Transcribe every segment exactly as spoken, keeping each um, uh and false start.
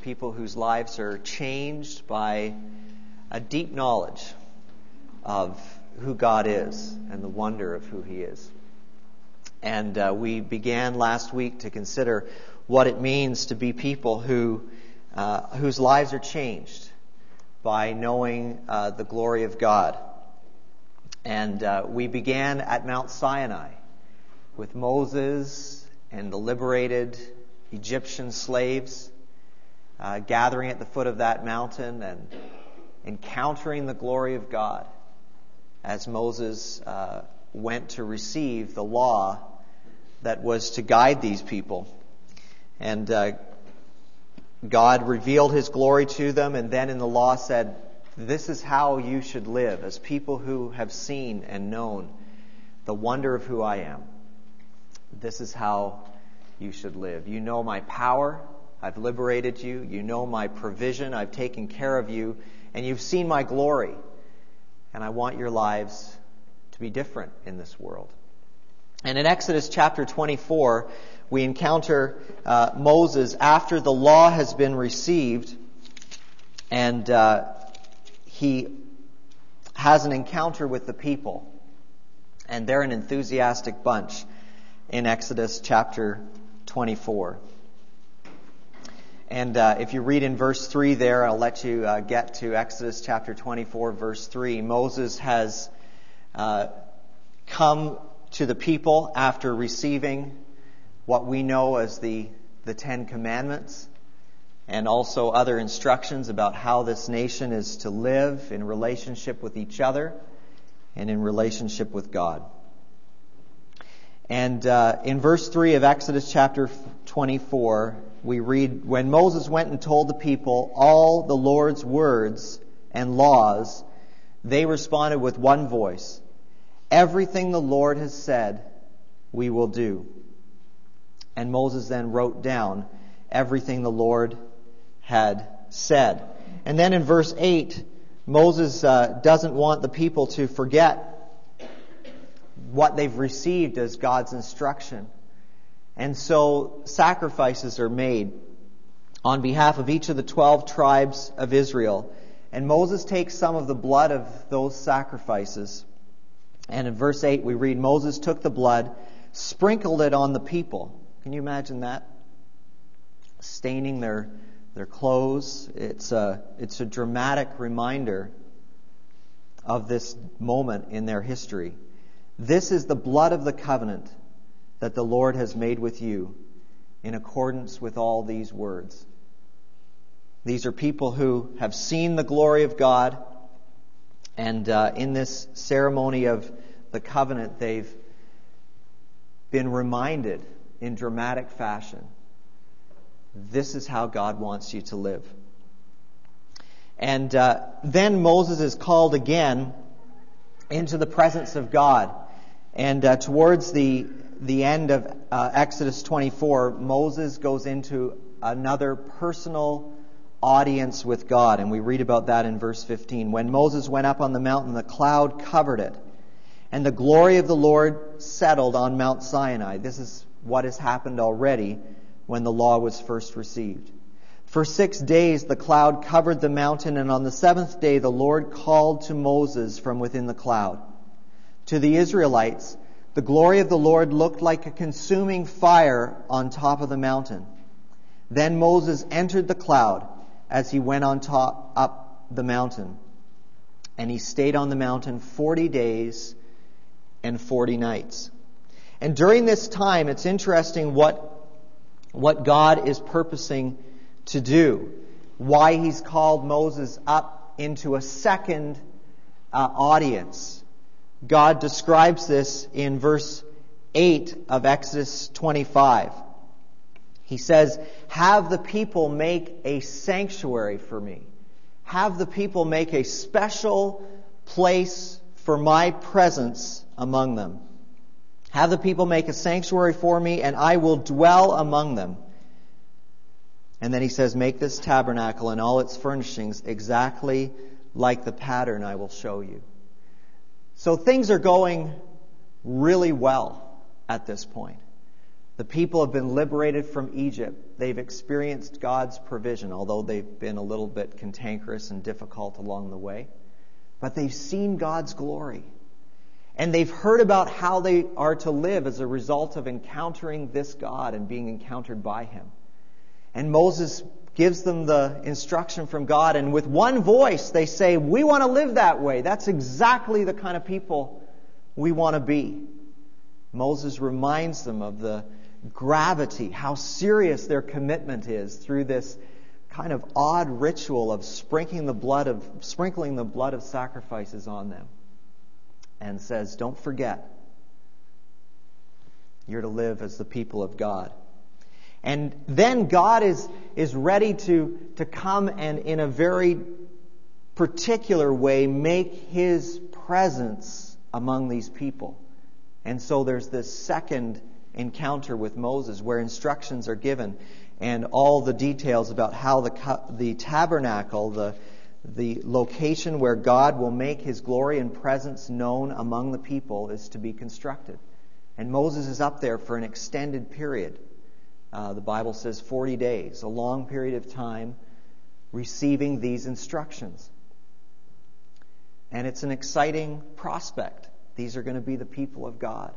people whose lives are changed by a deep knowledge of who God is and the wonder of who He is. And uh, we began last week to consider what it means to be people who uh, whose lives are changed by knowing uh, the glory of God. And uh, we began at Mount Sinai with Moses and the liberated Egyptian slaves uh, gathering at the foot of that mountain and encountering the glory of God as Moses uh, went to receive the law that was to guide these people. And uh, God revealed His glory to them, and then in the law said, this is how you should live as people who have seen and known the wonder of who I am. This is how you should live. You know my power. I've liberated you. You know my provision. I've taken care of you. And you've seen my glory. And I want your lives to be different in this world. And in Exodus chapter twenty-four, we encounter uh, Moses after the law has been received, and uh, he has an encounter with the people. And they're an enthusiastic bunch in Exodus chapter twenty-four. And uh, if you read in verse three there, I'll let you uh, get to Exodus chapter twenty-four, verse three. Moses has uh, come to the people after receiving what we know as the, the Ten Commandments, and also other instructions about how this nation is to live in relationship with each other and in relationship with God. And uh, in verse three of Exodus chapter twenty-four, we read, when Moses went and told the people all the Lord's words and laws, they responded with one voice, everything the Lord has said, we will do. And Moses then wrote down everything the Lord had said. And then in verse eight, Moses uh, doesn't want the people to forget what they've received as God's instruction. And so sacrifices are made on behalf of each of the twelve tribes of Israel. And Moses takes some of the blood of those sacrifices. And in verse eight we read, Moses took the blood, sprinkled it on the people. Can you imagine that? Staining their their clothes. It's a, it's a dramatic reminder of this moment in their history. This is the blood of the covenant that the Lord has made with you in accordance with all these words. These are people who have seen the glory of God, and uh, in this ceremony of the covenant, they've been reminded in dramatic fashion, this is how God wants you to live. And uh, then Moses is called again into the presence of God. And uh, towards the the end of uh, Exodus twenty-four, Moses goes into another personal audience with God. And we read about that in verse fifteen. When Moses went up on the mountain, the cloud covered it, and the glory of the Lord settled on Mount Sinai. This is what has happened already when the law was first received. For six days the cloud covered the mountain, and on the seventh day the Lord called to Moses from within the cloud. To the Israelites, the glory of the Lord looked like a consuming fire on top of the mountain. Then Moses entered the cloud as he went on top up the mountain. And he stayed on the mountain forty days and forty nights. And during this time, it's interesting what, what God is purposing to do. Why He's called Moses up into a second uh, audience. God describes this in verse eight of Exodus twenty-five. He says, have the people make a sanctuary for me. Have the people make a special place for my presence among them. Have the people make a sanctuary for me, and I will dwell among them. And then he says, make this tabernacle and all its furnishings exactly like the pattern I will show you. So things are going really well at this point. The people have been liberated from Egypt. They've experienced God's provision, although they've been a little bit cantankerous and difficult along the way. But they've seen God's glory. And they've heard about how they are to live as a result of encountering this God and being encountered by Him. And Moses gives them the instruction from God, and with one voice they say, we want to live that way. That's exactly the kind of people we want to be. Moses reminds them of the gravity, how serious their commitment is through this kind of odd ritual of sprinkling the blood of sprinkling the blood of sacrifices on them, and says, don't forget, you're to live as the people of God. And then God is, is ready to, to come and in a very particular way make His presence among these people. And so there's this second encounter with Moses where instructions are given and all the details about how the, the tabernacle, the, the location where God will make His glory and presence known among the people, is to be constructed. And Moses is up there for an extended period. Uh, the Bible says forty days, a long period of time, receiving these instructions. And it's an exciting prospect. These are going to be the people of God.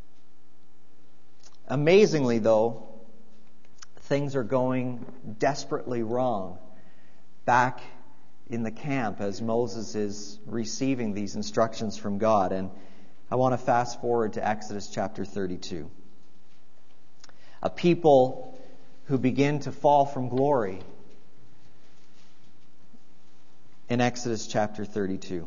Amazingly, though, things are going desperately wrong back in the camp as Moses is receiving these instructions from God. And I want to fast forward to Exodus chapter thirty-two. A people who begin to fall from glory in Exodus chapter thirty-two.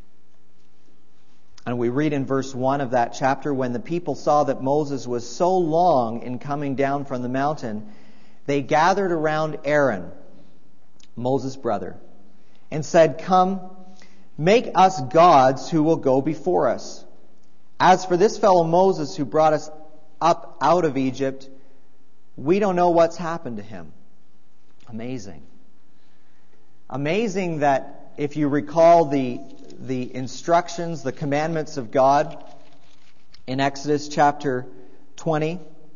And we read in verse one of that chapter, when the people saw that Moses was so long in coming down from the mountain, they gathered around Aaron, Moses' brother, and said, come, make us gods who will go before us. As for this fellow Moses who brought us up out of Egypt, we don't know what's happened to him. Amazing. Amazing that if you recall the, the instructions, the commandments of God in Exodus chapter twenty,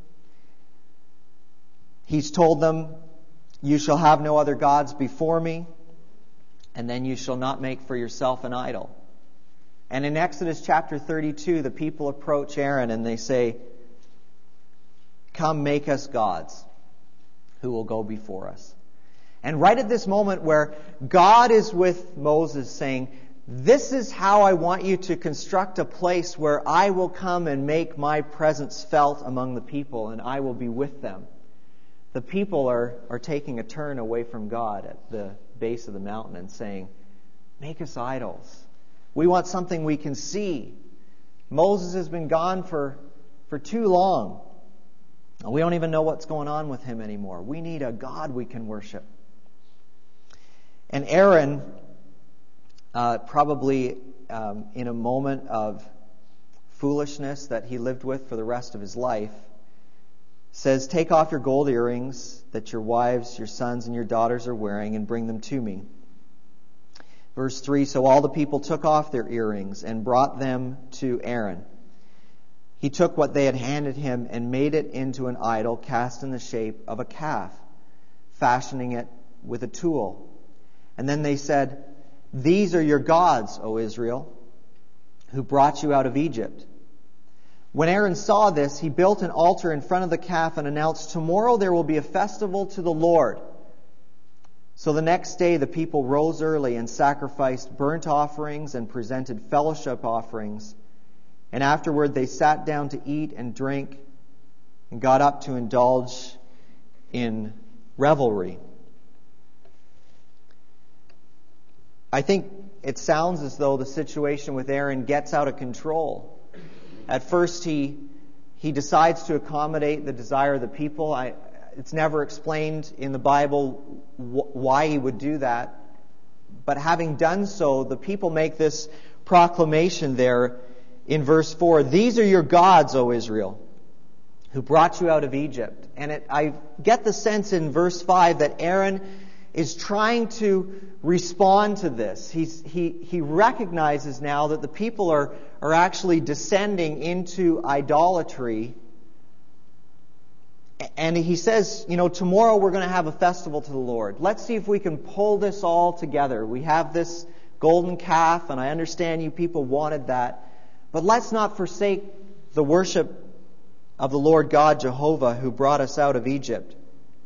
He's told them, you shall have no other gods before me, and then you shall not make for yourself an idol. And in Exodus chapter thirty-two, the people approach Aaron and they say, come, make us gods who will go before us. And right at this moment where God is with Moses saying, this is how I want you to construct a place where I will come and make my presence felt among the people, and I will be with them. The people are, are taking a turn away from God at the base of the mountain and saying, make us idols. We want something we can see. Moses has been gone for, for too long. We don't even know what's going on with him anymore. We need a God we can worship. And Aaron, uh, probably um, in a moment of foolishness that he lived with for the rest of his life, says, take off your gold earrings that your wives, your sons, and your daughters are wearing and bring them to me. Verse three, so all the people took off their earrings and brought them to Aaron. He took what they had handed him and made it into an idol cast in the shape of a calf, fashioning it with a tool. And then they said, these are your gods, O Israel, who brought you out of Egypt. When Aaron saw this, he built an altar in front of the calf and announced, tomorrow there will be a festival to the Lord. So the next day the people rose early and sacrificed burnt offerings and presented fellowship offerings. And afterward they sat down to eat and drink and got up to indulge in revelry. I think it sounds as though the situation with Aaron gets out of control. At first he he decides to accommodate the desire of the people. I, it's never explained in the Bible wh- why he would do that. But having done so, the people make this proclamation there in verse four, these are your gods, O Israel, who brought you out of Egypt. And it, I get the sense in verse five that Aaron is trying to respond to this. He's, he, he recognizes now that the people are, are actually descending into idolatry. And he says, you know, tomorrow we're going to have a festival to the Lord. Let's see if we can pull this all together. We have this golden calf, and I understand you people wanted that. But let's not forsake the worship of the Lord God, Jehovah, who brought us out of Egypt.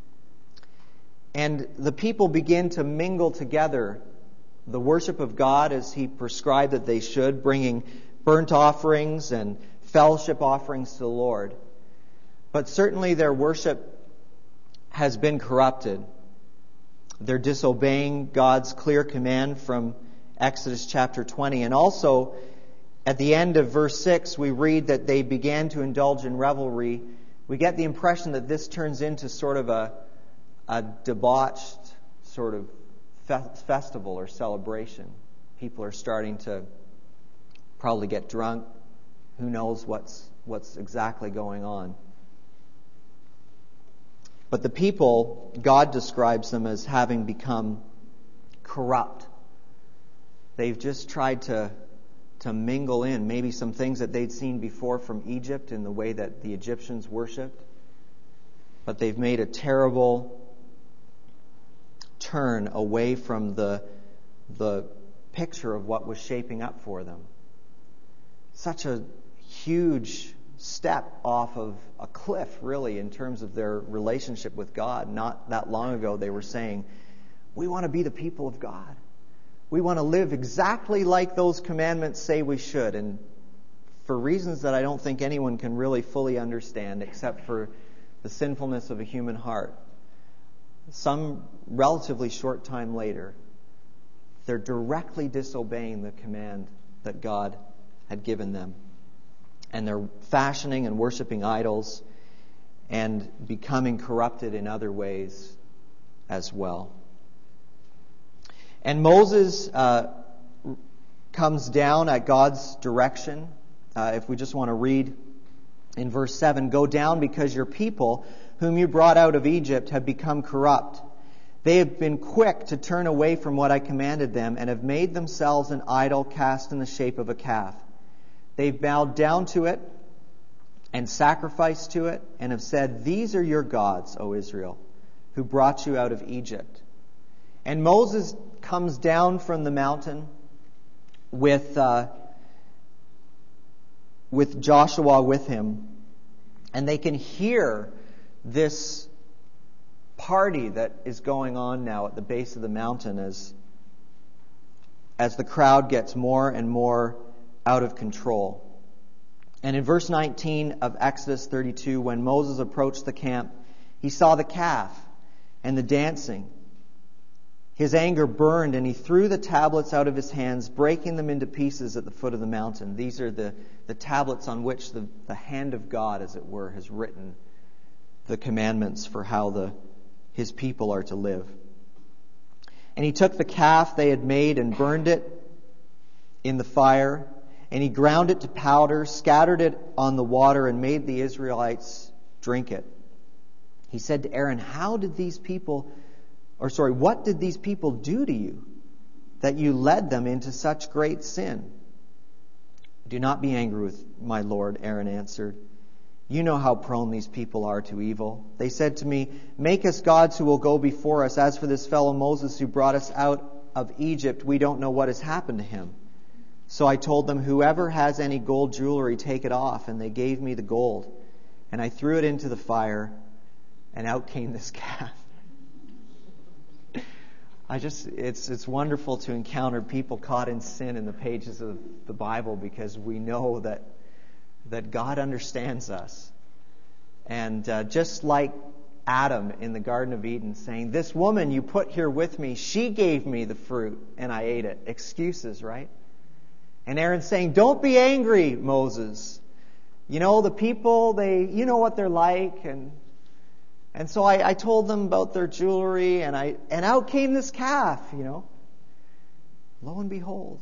And the people begin to mingle together the worship of God as He prescribed that they should, bringing burnt offerings and fellowship offerings to the Lord. But certainly their worship has been corrupted. They're disobeying God's clear command from Exodus chapter twenty. And also, at the end of verse six, we read that they began to indulge in revelry. We get the impression that this turns into sort of a, a debauched sort of fe- festival or celebration. People are starting to probably get drunk. Who knows what's what's exactly going on. But the people, God describes them as having become corrupt. They've just tried to, to mingle in maybe some things that they'd seen before from Egypt in the way that the Egyptians worshipped. But they've made a terrible turn away from the, the picture of what was shaping up for them. Such a huge step off of a cliff, really, in terms of their relationship with God. Not that long ago, they were saying, we want to be the people of God. We want to live exactly like those commandments say we should. And for reasons that I don't think anyone can really fully understand, except for the sinfulness of a human heart, some relatively short time later, they're directly disobeying the command that God had given them. And they're fashioning and worshiping idols and becoming corrupted in other ways as well. And Moses uh, comes down at God's direction. Uh, if we just want to read in verse seven, "Go down because your people, whom you brought out of Egypt, have become corrupt. They have been quick to turn away from what I commanded them and have made themselves an idol cast in the shape of a calf. They've bowed down to it and sacrificed to it and have said, 'These are your gods, O Israel, who brought you out of Egypt.'" And Moses comes down from the mountain with uh, with Joshua with him, and they can hear this party that is going on now at the base of the mountain as as the crowd gets more and more out of control. And in verse nineteen of Exodus thirty-two, when Moses approached the camp, he saw the calf and the dancing. His anger burned, and he threw the tablets out of his hands, breaking them into pieces at the foot of the mountain. These are the, the tablets on which the, the hand of God, as it were, has written the commandments for how the his people are to live. And he took the calf they had made and burned it in the fire. And he ground it to powder, scattered it on the water, and made the Israelites drink it. He said to Aaron, "How did these people, or sorry, what did these people do to you, that you led them into such great sin?" "Do not be angry with my Lord," Aaron answered. "You know how prone these people are to evil. They said to me, 'Make us gods who will go before us. As for this fellow Moses who brought us out of Egypt, we don't know what has happened to him.' So I told them, 'Whoever has any gold jewelry, take it off.' And they gave me the gold. And I threw it into the fire, and out came this calf." I just, it's it's wonderful to encounter people caught in sin in the pages of the Bible, because we know that that God understands us. And uh, just like Adam in the Garden of Eden saying, "This woman you put here with me, she gave me the fruit and I ate it." Excuses, right? And Aaron's saying, "Don't be angry, Moses. You know, the people, they, you know what they're like." And and so I, I told them about their jewelry, and I and out came this calf, you know. Lo and behold.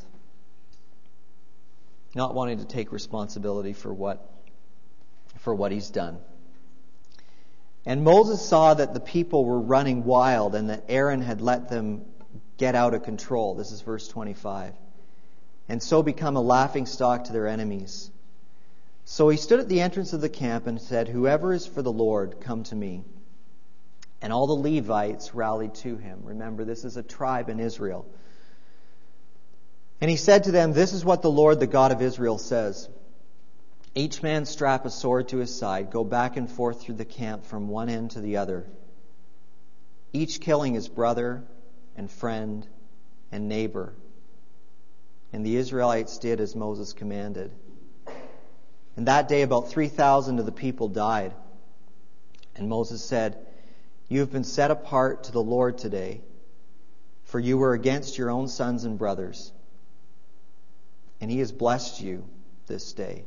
Not wanting to take responsibility for what for what he's done. And Moses saw that the people were running wild and that Aaron had let them get out of control. This is verse twenty-five. And so become a laughingstock to their enemies. So he stood at the entrance of the camp and said, "Whoever is for the Lord, come to me." And all the Levites rallied to him. Remember, this is a tribe in Israel. And he said to them, "This is what the Lord, the God of Israel, says. Each man strap a sword to his side, go back and forth through the camp from one end to the other, each killing his brother and friend and neighbor." And the Israelites did as Moses commanded. And that day about three thousand of the people died. And Moses said, "You have been set apart to the Lord today, for you were against your own sons and brothers. And he has blessed you this day."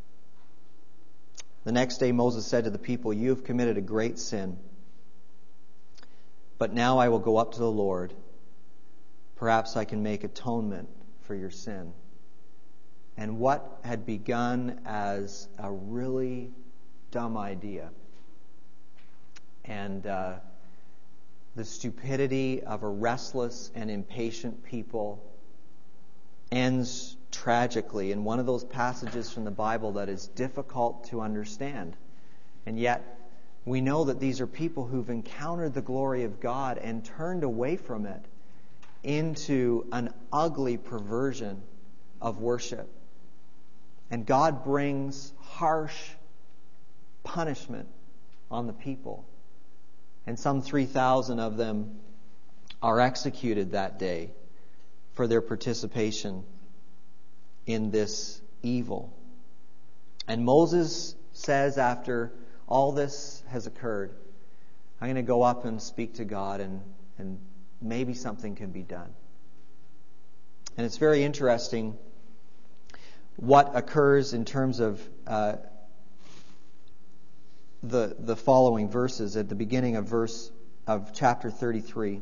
The next day Moses said to the people, "You have committed a great sin. But now I will go up to the Lord. Perhaps I can make atonement for your sin." And what had begun as a really dumb idea, and uh, the stupidity of a restless and impatient people, ends tragically in one of those passages from the Bible that is difficult to understand. And yet we know that these are people who've encountered the glory of God and turned away from it into an ugly perversion of worship. And God brings harsh punishment on the people. And some three thousand of them are executed that day for their participation in this evil. And Moses says, after all this has occurred, "I'm going to go up and speak to God, and, and maybe something can be done." And it's very interesting what occurs in terms of uh, the the following verses at the beginning of verse of chapter thirty-three.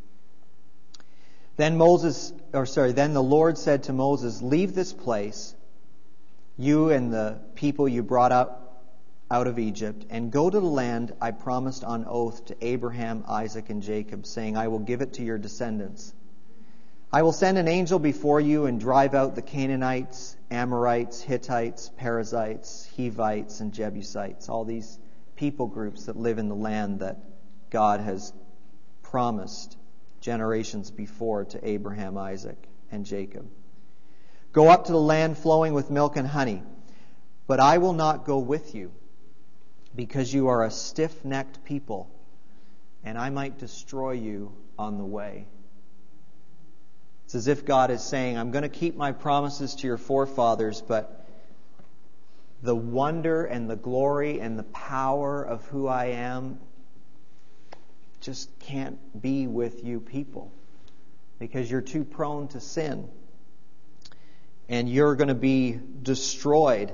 Then Moses, or sorry, then the Lord said to Moses, "Leave this place, you and the people you brought out out of Egypt, and go to the land I promised on oath to Abraham, Isaac, and Jacob, saying, I will give it to your descendants. I will send an angel before you and drive out the Canaanites, Amorites, Hittites, Perizzites, Hivites, and Jebusites," all these people groups that live in the land that God has promised generations before to Abraham, Isaac, and Jacob. "Go up to the land flowing with milk and honey, but I will not go with you, because you are a stiff-necked people, and I might destroy you on the way." It's as if God is saying, "I'm going to keep my promises to your forefathers, but the wonder and the glory and the power of who I am just can't be with you people, because you're too prone to sin, and you're going to be destroyed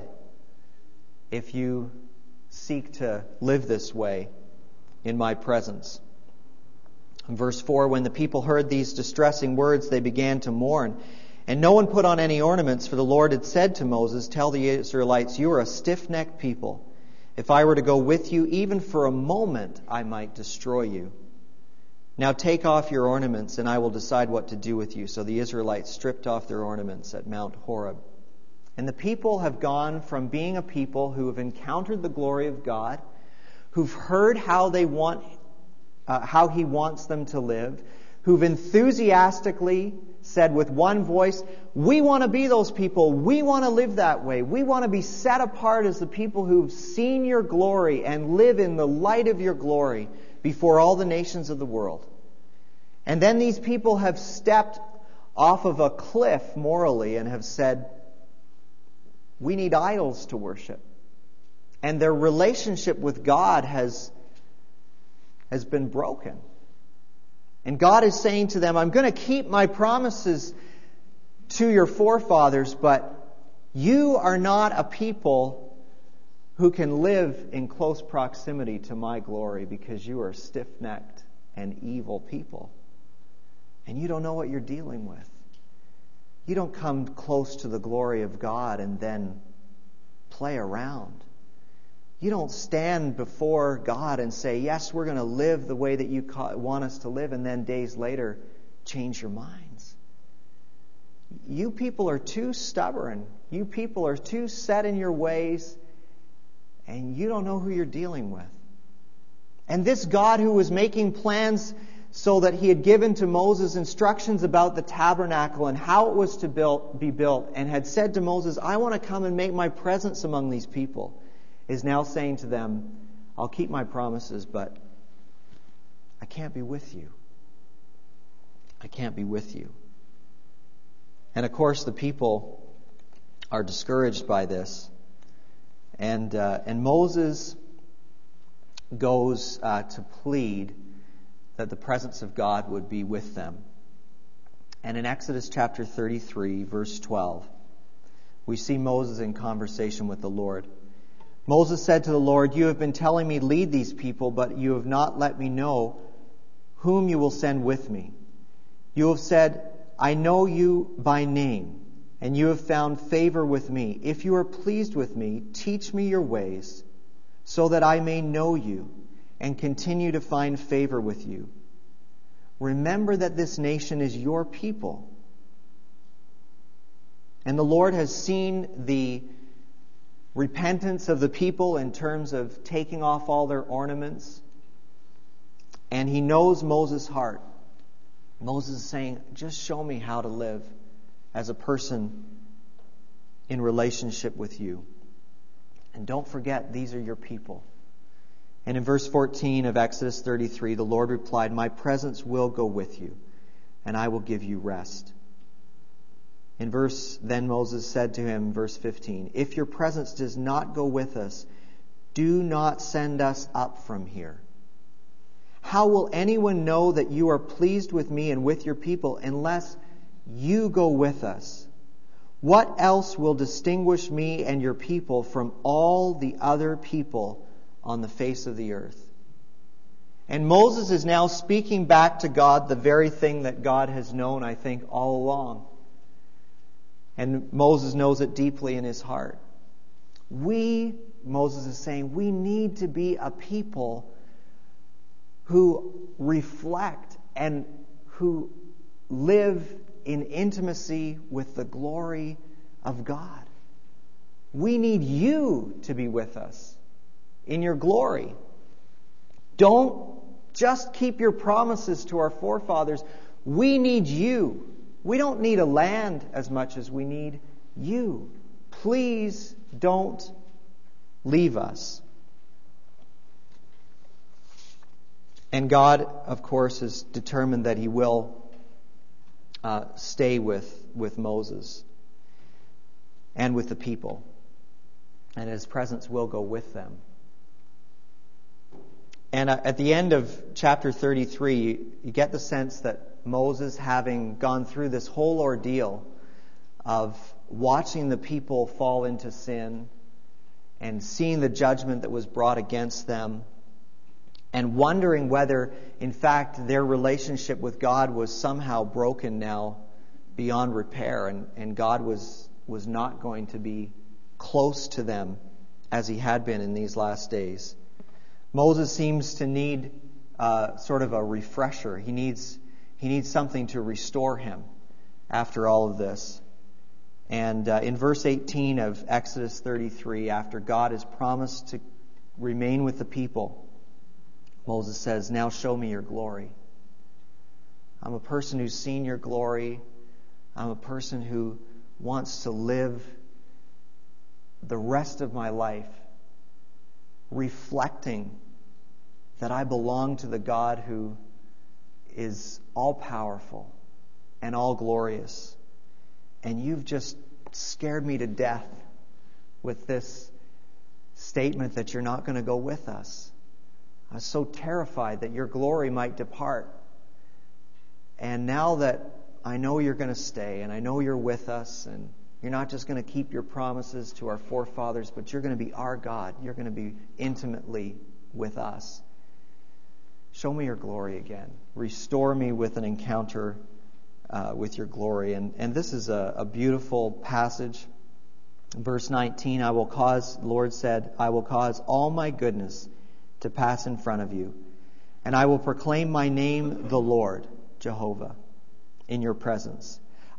if you seek to live this way in my presence." In verse four, when the people heard these distressing words, they began to mourn. And no one put on any ornaments, for the Lord had said to Moses, "Tell the Israelites, you are a stiff-necked people. If I were to go with you, even for a moment, I might destroy you. Now take off your ornaments, and I will decide what to do with you." So the Israelites stripped off their ornaments at Mount Horeb. And the people have gone from being a people who have encountered the glory of God, who've heard how they want Uh, how He wants them to live, who've enthusiastically said with one voice, "We want to be those people. We want to live that way. We want to be set apart as the people who've seen your glory and live in the light of your glory before all the nations of the world." And then these people have stepped off of a cliff morally and have said, "We need idols to worship." And their relationship with God has has been broken. And God is saying to them, "I'm going to keep my promises to your forefathers, but you are not a people who can live in close proximity to my glory, because you are stiff-necked and evil people. And you don't know what you're dealing with. You don't come close to the glory of God and then play around. You don't stand before God and say, yes, we're going to live the way that you want us to live, and then days later change your minds. you people are too stubborn. You people are too set in your ways, and you don't know who you're dealing with. And this God who was making plans so that he had given to Moses instructions about the tabernacle and how it was to build, be built, and had said to Moses, I want to come and make my presence among these people, is now saying to them, I'll keep my promises, but I can't be with you. I can't be with you. And of course, the people are discouraged by this. And uh, and Moses goes uh, to plead that the presence of God would be with them. And in Exodus chapter thirty-three, verse twelve, we see Moses in conversation with the Lord. Moses said to the Lord, you have been telling me lead these people, but you have not let me know whom you will send with me. You have said, I know you by name, and you have found favor with me. If you are pleased with me, teach me your ways, so that I may know you and continue to find favor with you. Remember that this nation is your people. And the Lord has seen the repentance of the people in terms of taking off all their ornaments. And he knows Moses' heart. Moses is saying, just show me how to live as a person in relationship with you. And don't forget, these are your people. And in verse fourteen of Exodus thirty-three, the Lord replied, my presence will go with you, and I will give you rest. In verse, then Moses said to him, verse fifteen, if your presence does not go with us, do not send us up from here. How will anyone know that you are pleased with me and with your people unless you go with us? What else will distinguish me and your people from all the other people on the face of the earth? And Moses is now speaking back to God the very thing that God has known, I think, all along. And Moses knows it deeply in his heart. We, Moses is saying, we need to be a people who reflect and who live in intimacy with the glory of God. We need you to be with us in your glory. Don't just keep your promises to our forefathers. We need you. We don't need a land as much as we need you. Please don't leave us. And God, of course, is determined that he will uh, stay with, with Moses and with the people. And his presence will go with them. And uh, at the end of chapter thirty-three, you, you get the sense that Moses, having gone through this whole ordeal of watching the people fall into sin and seeing the judgment that was brought against them, and wondering whether, in fact, their relationship with God was somehow broken now beyond repair, and, and God was, was not going to be close to them as he had been in these last days. Moses seems to need uh, sort of a refresher. He needs, he needs something to restore him after all of this. And uh, in verse eighteen of Exodus thirty-three, after God has promised to remain with the people, Moses says, now show me your glory. I'm a person who's seen your glory. I'm a person who wants to live the rest of my life reflecting that I belong to the God who is all-powerful and all-glorious. And you've just scared me to death with this statement that you're not going to go with us. I was so terrified that your glory might depart. And now that I know you're going to stay, and I know you're with us, and you're not just going to keep your promises to our forefathers, but you're going to be our God. You're going to be intimately with us. Show me your glory again. Restore me with an encounter uh, with your glory. And, and this is a, a beautiful passage. Verse nineteen, I will cause, the Lord said, I will cause all my goodness to pass in front of you, and I will proclaim my name, the Lord, Jehovah, in your presence.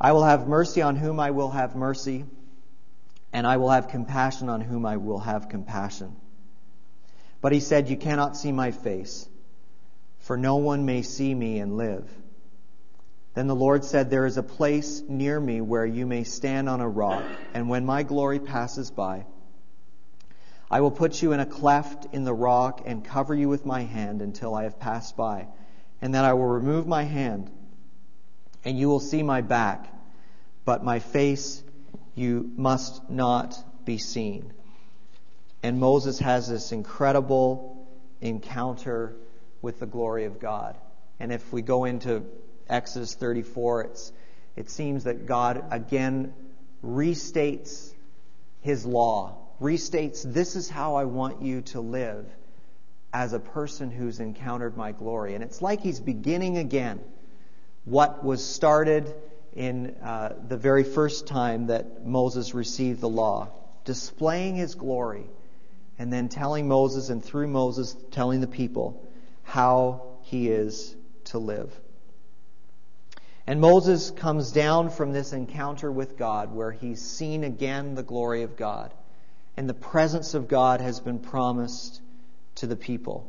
I will have mercy on whom I will have mercy, and I will have compassion on whom I will have compassion. But he said, you cannot see my face, for no one may see me and live. Then the Lord said, there is a place near me where you may stand on a rock, and when my glory passes by, I will put you in a cleft in the rock and cover you with my hand until I have passed by. And then I will remove my hand, and you will see my back, but my face you must not be seen. And Moses has this incredible encounter with the glory of God. And if we go into Exodus thirty-four, it's, it seems that God again restates His law, restates, this is how I want you to live as a person who's encountered my glory. And it's like He's beginning again what was started in uh, the very first time that Moses received the law, displaying His glory, and then telling Moses, and through Moses telling the people how he is to live. And Moses comes down from this encounter with God where he's seen again the glory of God, and the presence of God has been promised to the people.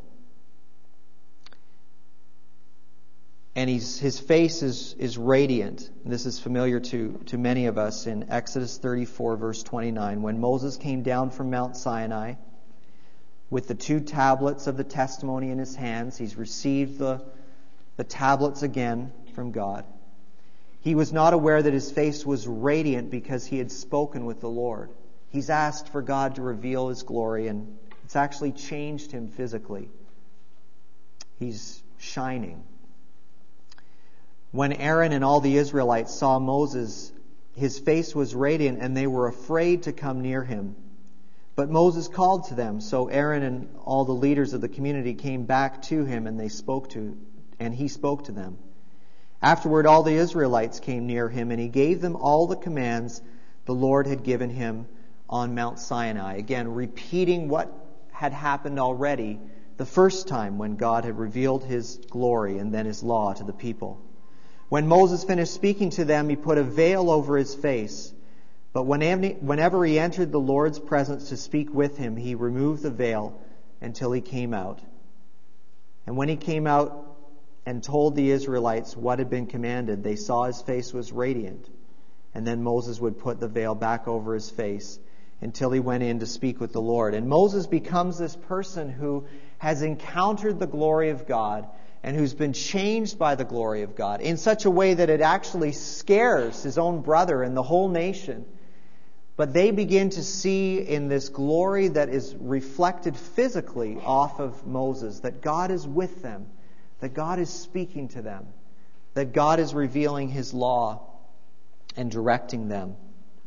And he's, his face is, is radiant. This is familiar to, to many of us in Exodus thirty-four, verse twenty-nine. When Moses came down from Mount Sinai with the two tablets of the testimony in his hands, he's received the, the tablets again from God. He was not aware that his face was radiant because he had spoken with the Lord. He's asked for God to reveal His glory, and it's actually changed him physically. He's shining. When Aaron and all the Israelites saw Moses, his face was radiant, and they were afraid to come near him. But Moses called to them, so Aaron and all the leaders of the community came back to him, and they spoke to, and he spoke to them. Afterward, all the Israelites came near him, and he gave them all the commands the Lord had given him on Mount Sinai. Again, repeating what had happened already the first time when God had revealed His glory and then His law to the people. When Moses finished speaking to them, he put a veil over his face. But whenever he entered the Lord's presence to speak with Him, he removed the veil until he came out. And when he came out and told the Israelites what had been commanded, they saw his face was radiant. And then Moses would put the veil back over his face until he went in to speak with the Lord. And Moses becomes this person who has encountered the glory of God and who's been changed by the glory of God in such a way that it actually scares his own brother and the whole nation. But they begin to see in this glory that is reflected physically off of Moses that God is with them, that God is speaking to them, that God is revealing His law and directing them.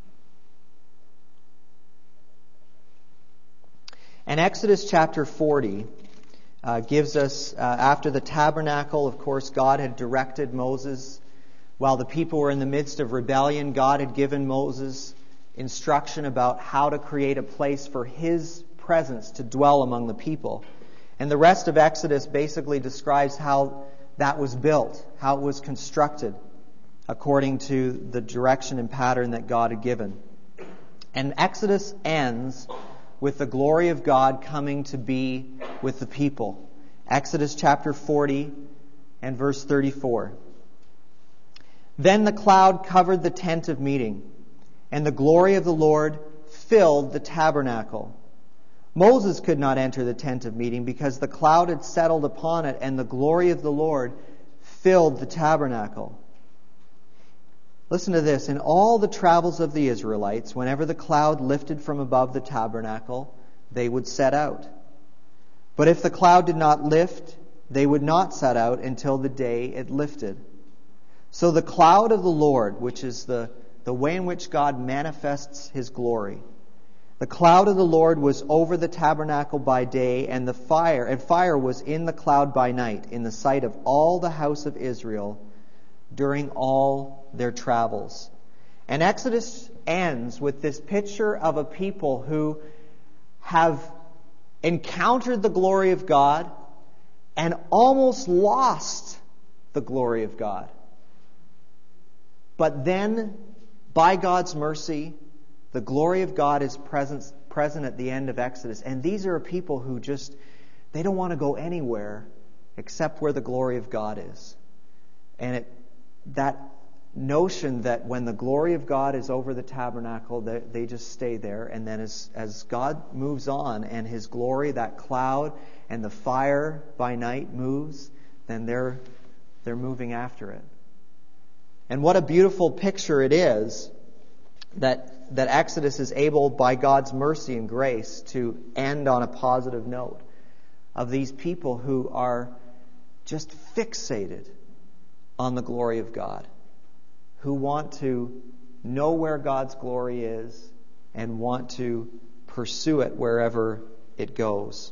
And Exodus chapter forty uh, gives us, uh, after the tabernacle, of course, God had directed Moses. While the people were in the midst of rebellion, God had given Moses instruction about how to create a place for His presence to dwell among the people. And the rest of Exodus basically describes how that was built, how it was constructed, according to the direction and pattern that God had given. And Exodus ends with the glory of God coming to be with the people. Exodus chapter forty and verse thirty-four. Then the cloud covered the tent of meeting, and the glory of the Lord filled the tabernacle. Moses could not enter the tent of meeting because the cloud had settled upon it, and the glory of the Lord filled the tabernacle. Listen to this. In all the travels of the Israelites, whenever the cloud lifted from above the tabernacle, they would set out. But if the cloud did not lift, they would not set out until the day it lifted. So the cloud of the Lord, which is the, the way in which God manifests His glory, the cloud of the Lord was over the tabernacle by day, and the fire and fire was in the cloud by night, in the sight of all the house of Israel during all their travels. And Exodus ends with this picture of a people who have encountered the glory of God and almost lost the glory of God. But then, by God's mercy, the glory of God is present, present at the end of Exodus. And these are people who just, they don't want to go anywhere except where the glory of God is. And it, that notion that when the glory of God is over the tabernacle, they, they just stay there. And then as, as God moves on and His glory, that cloud and the fire by night moves, then they're they're moving after it. And what a beautiful picture it is that, that Exodus is able, by God's mercy and grace, to end on a positive note of these people who are just fixated on the glory of God, who want to know where God's glory is and want to pursue it wherever it goes.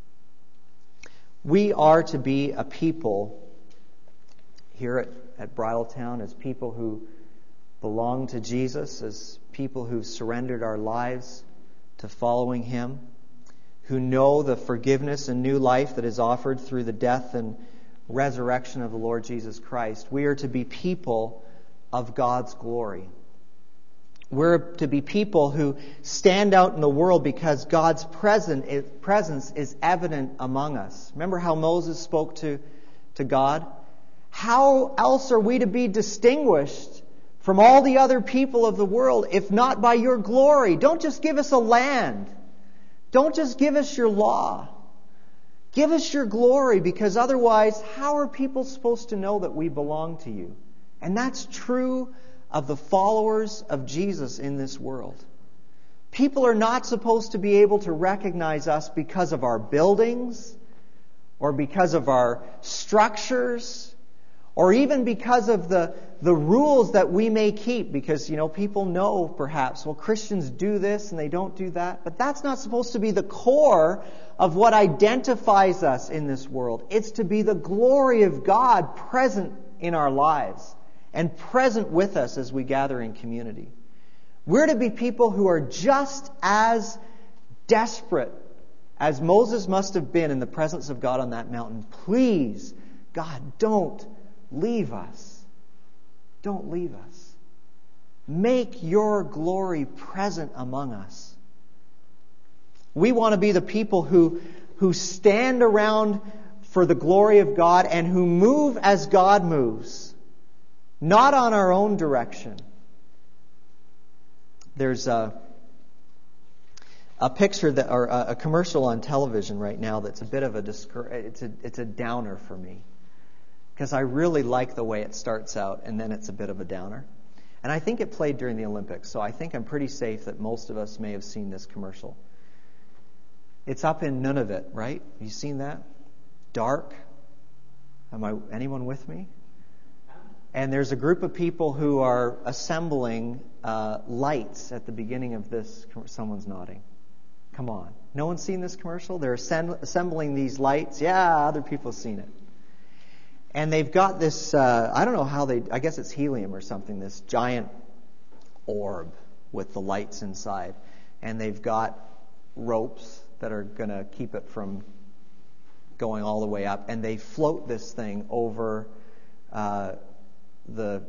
We are to be a people here at, at Bridletown as people who belong to Jesus, as people who've surrendered our lives to following Him, who know the forgiveness and new life that is offered through the death and resurrection of the Lord Jesus Christ. We are to be people of God's glory. We're to be people who stand out in the world because God's present, presence is evident among us. Remember how Moses spoke to, to God? How else are we to be distinguished from all the other people of the world if not by your glory? Don't just give us a land. Don't just give us your law. Give us your glory, because otherwise, how are people supposed to know that we belong to you? And that's true of the followers of Jesus in this world. People are not supposed to be able to recognize us because of our buildings, or because of our structures, or even because of the, the rules that we may keep. Because, you know, people know perhaps, well, Christians do this and they don't do that. But that's not supposed to be the core of what identifies us in this world. It's to be the glory of God present in our lives and present with us as we gather in community. We're to be people who are just as desperate as Moses must have been in the presence of God on that mountain. Please, God, don't leave us. Don't leave us. Make your glory present among us. We want to be the people who, who stand around for the glory of God and who move as God moves, not on our own direction. There's a, a picture that, or a, a commercial on television right now that's a bit of a discour- it's a it's a downer for me, because I really like the way it starts out and then it's a bit of a downer. And I think it played during the Olympics, so I think I'm pretty safe that most of us may have seen this commercial. It's up in Nunavut, right? Have you seen that? Dark. Am I anyone with me? And there's a group of people who are assembling uh, lights at the beginning of this. Someone's nodding. Come on. No one's seen this commercial? They're assembling these lights. Yeah, other people have seen it. And they've got this, uh, I don't know how they, I guess it's helium or something, this giant orb with the lights inside. And they've got ropes that are going to keep it from going all the way up. And they float this thing over uh, the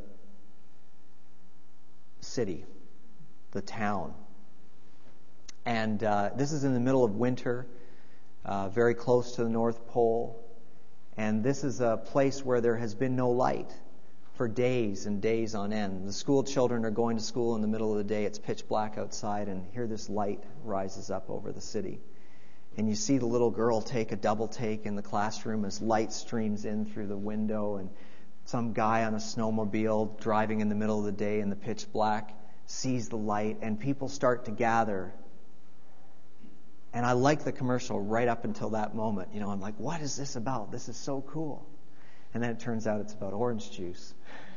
city, the town. And uh, this is in the middle of winter, uh, very close to the North Pole. And this is a place where there has been no light for days and days on end. The school children are going to school in the middle of the day. It's pitch black outside, and here this light rises up over the city. And you see the little girl take a double take in the classroom as light streams in through the window, and some guy on a snowmobile driving in the middle of the day in the pitch black sees the light, and people start to gather. And I like the commercial right up until that moment. You know, I'm like, what is this about? This is so cool. And then it turns out it's about orange juice.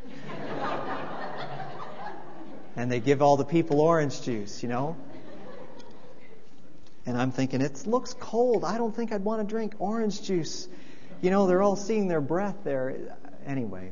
And they give all the people orange juice, you know. And I'm thinking, it looks cold. I don't think I'd want to drink orange juice. You know, they're all seeing their breath there. Anyway.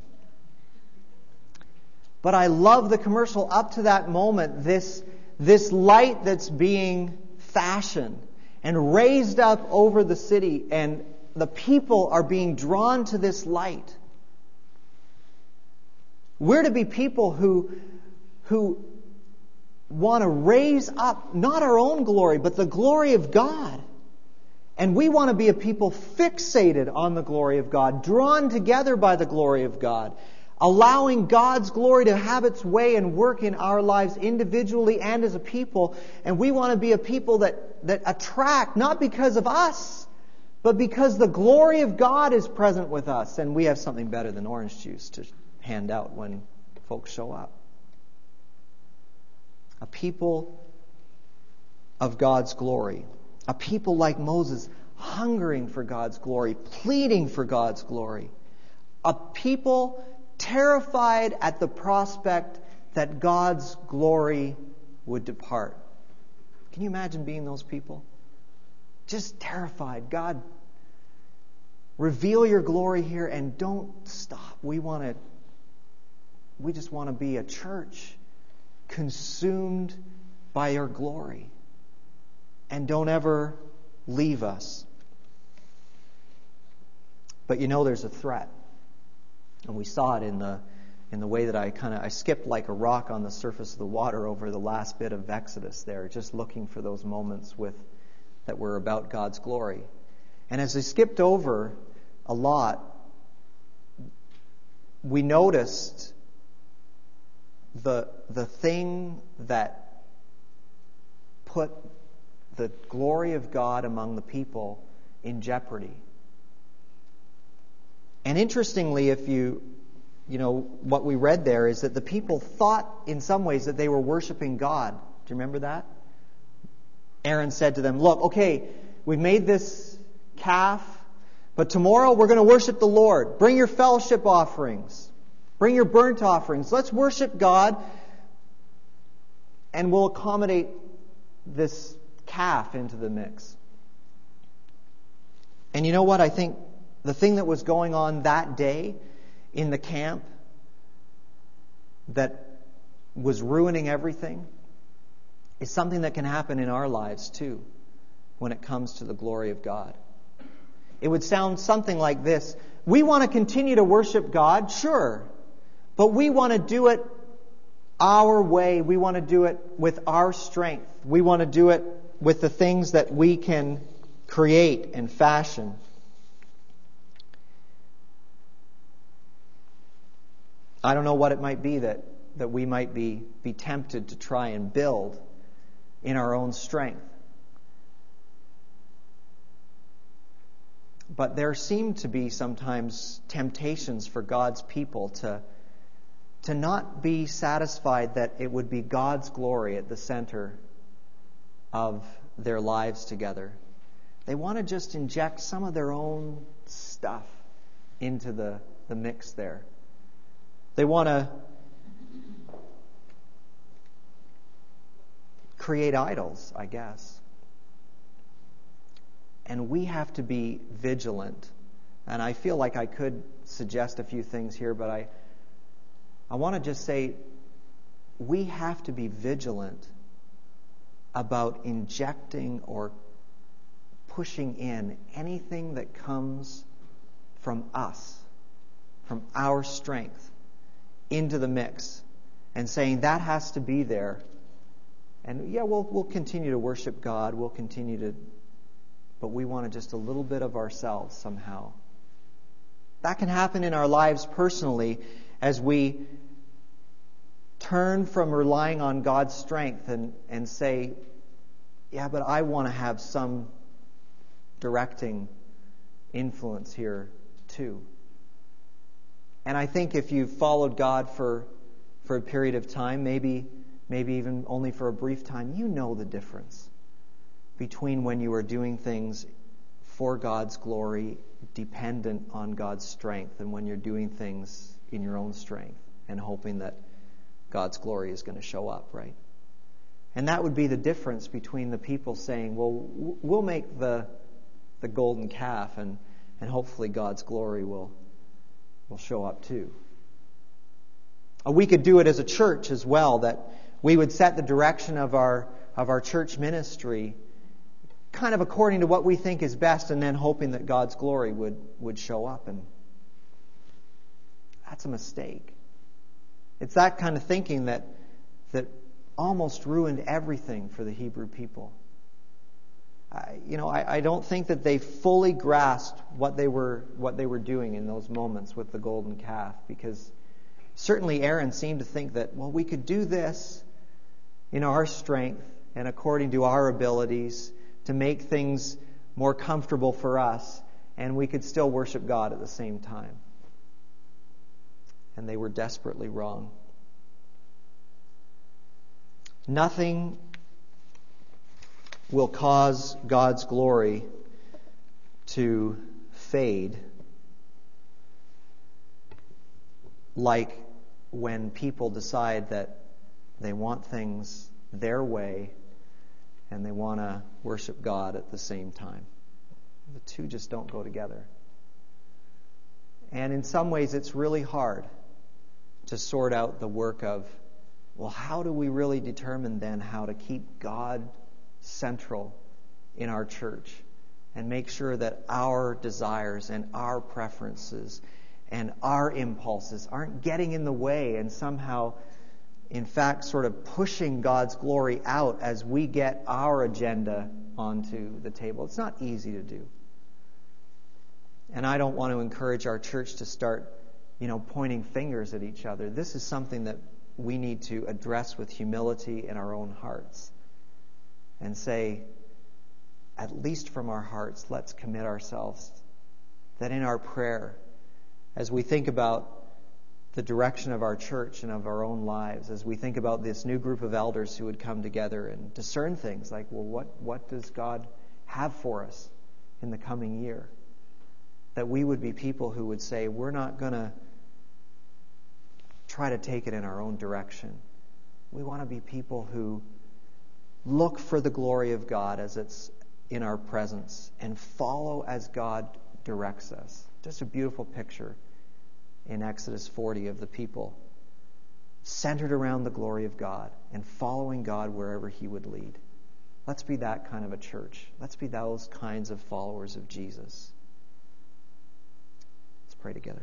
But I love the commercial up to that moment. This, this light that's being fashioned and raised up over the city, and the people are being drawn to this light. We're to be people who, who want to raise up not our own glory, but the glory of God. And we want to be a people fixated on the glory of God, drawn together by the glory of God, allowing God's glory to have its way and work in our lives individually and as a people. And we want to be a people that, that attract, not because of us, but because the glory of God is present with us. And we have something better than orange juice to hand out when folks show up. A people of God's glory. A people like Moses, hungering for God's glory, pleading for God's glory. A people terrified at the prospect that God's glory would depart. Can you imagine being those people? Just terrified. God, reveal your glory here and don't stop. We want to, we just want to be a church consumed by your glory. And don't ever leave us. But you know there's a threat. And we saw it in the in the way that I kind of I skipped like a rock on the surface of the water over the last bit of Exodus there, just looking for those moments with that were about God's glory. And as I skipped over a lot, we noticed the the thing that put the glory of God among the people in jeopardy. And interestingly, if you, you know, what we read there is that the people thought in some ways that they were worshiping God. Do you remember that? Aaron said to them, look, okay, we've made this calf, but tomorrow we're going to worship the Lord. Bring your fellowship offerings. Bring your burnt offerings. Let's worship God, and we'll accommodate this calf into the mix. And you know what? I think the thing that was going on that day in the camp that was ruining everything is something that can happen in our lives too when it comes to the glory of God. It would sound something like this. We want to continue to worship God, sure, but we want to do it our way. We want to do it with our strength. We want to do it with the things that we can create and fashion. I don't know what it might be that, that we might be, be tempted to try and build in our own strength. But there seem to be sometimes temptations for God's people to, to not be satisfied that it would be God's glory at the center of their lives together. They want to just inject some of their own stuff into the, the mix there. They want to create idols, I guess. And we have to be vigilant. And I feel like I could suggest a few things here, but I, I want to just say we have to be vigilant about injecting or pushing in anything that comes from us, from our strength, into the mix, and saying that has to be there. And yeah, we'll we'll continue to worship God. We'll continue to, but we want just a little bit of ourselves somehow. That can happen in our lives personally as we turn from relying on God's strength and, and say, yeah, but I want to have some directing influence here too. And I think if you've followed God for for a period of time, maybe maybe even only for a brief time, you know the difference between when you are doing things for God's glory, dependent on God's strength, and when you're doing things in your own strength and hoping that God's glory is going to show up, right? And that would be the difference between the people saying, well, we'll make the the golden calf, and, and hopefully God's glory will, will show up too. We could do it as a church as well, that we would set the direction of our of our church ministry kind of according to what we think is best, and then hoping that God's glory would, would show up. And that's a mistake. It's that kind of thinking that that almost ruined everything for the Hebrew people. I, you know, I, I don't think that they fully grasped what they were what they were doing in those moments with the golden calf, because certainly Aaron seemed to think that, well, we could do this in our strength and according to our abilities to make things more comfortable for us, and we could still worship God at the same time. And they were desperately wrong. Nothing will cause God's glory to fade like when people decide that they want things their way and they want to worship God at the same time. The two just don't go together. And in some ways it's really hard to sort out the work of, well, how do we really determine then how to keep God central in our church and make sure that our desires and our preferences and our impulses aren't getting in the way and somehow, in fact, sort of pushing God's glory out as we get our agenda onto the table. It's not easy to do. And I don't want to encourage our church to start, you know, pointing fingers at each other. This is something that we need to address with humility in our own hearts and say, at least from our hearts, let's commit ourselves that in our prayer, as we think about the direction of our church and of our own lives, as we think about this new group of elders who would come together and discern things like, well, what, what does God have for us in the coming year? That we would be people who would say, we're not going to try to take it in our own direction. We want to be people who look for the glory of God as it's in our presence and follow as God directs us. Just a beautiful picture in Exodus forty of the people centered around the glory of God and following God wherever He would lead. Let's be that kind of a church. Let's be those kinds of followers of Jesus. Let's pray together.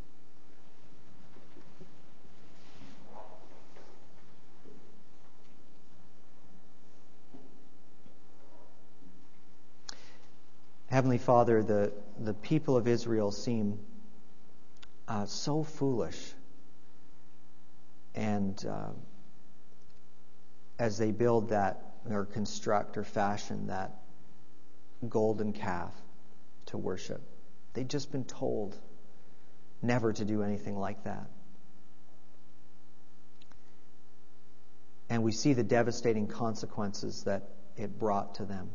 Heavenly Father, the, the people of Israel seem uh, so foolish. And uh, as they build that, or construct or fashion that golden calf to worship, they'd just been told never to do anything like that. And we see the devastating consequences that it brought to them.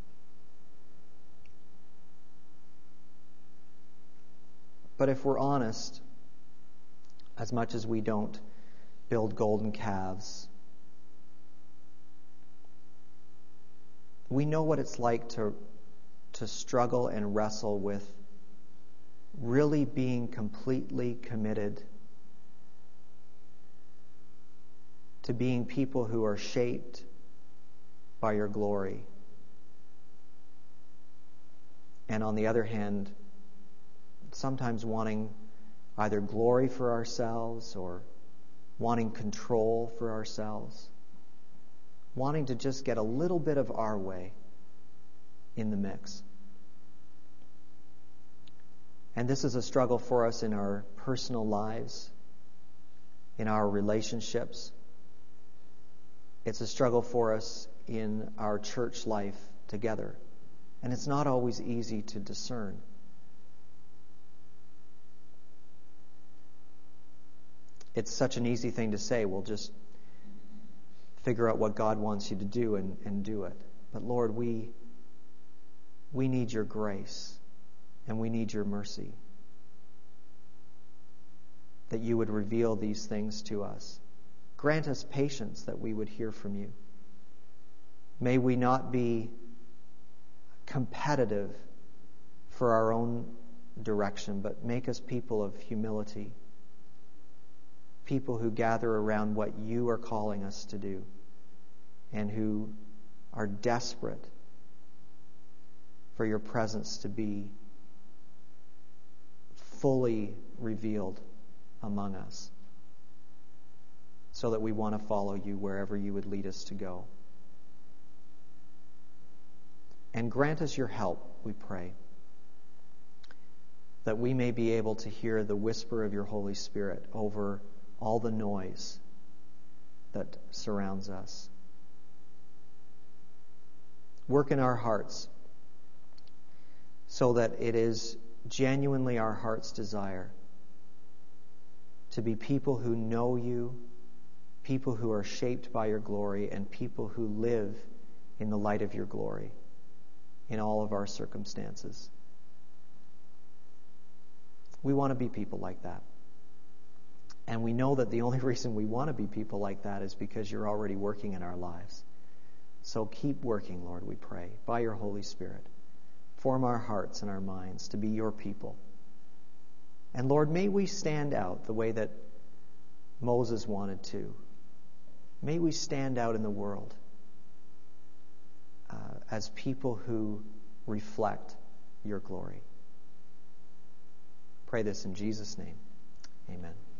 But if we're honest, as much as we don't build golden calves, we know what it's like to, to struggle and wrestle with really being completely committed to being people who are shaped by your glory. And on the other hand, sometimes wanting either glory for ourselves or wanting control for ourselves, wanting to just get a little bit of our way in the mix. And this is a struggle for us in our personal lives, in our relationships. It's a struggle for us in our church life together. And it's not always easy to discern. It's such an easy thing to say, well, just figure out what God wants you to do and, and do it. But Lord, we we need your grace and we need your mercy. That you would reveal these things to us. Grant us patience that we would hear from you. May we not be competitive for our own direction, but make us people of humility. People who gather around what you are calling us to do and who are desperate for your presence to be fully revealed among us. so that we want to follow you wherever you would lead us to go. And grant us your help, we pray, that we may be able to hear the whisper of your Holy Spirit over all the noise that surrounds us. Work in our hearts so that it is genuinely our heart's desire to be people who know you, people who are shaped by your glory, and people who live in the light of your glory in all of our circumstances. We want to be people like that. And we know that the only reason we want to be people like that is because you're already working in our lives. So keep working, Lord, we pray, by your Holy Spirit. Form our hearts and our minds to be your people. And Lord, may we stand out the way that Moses wanted to. May we stand out in the world uh, as people who reflect your glory. Pray this in Jesus' name. Amen.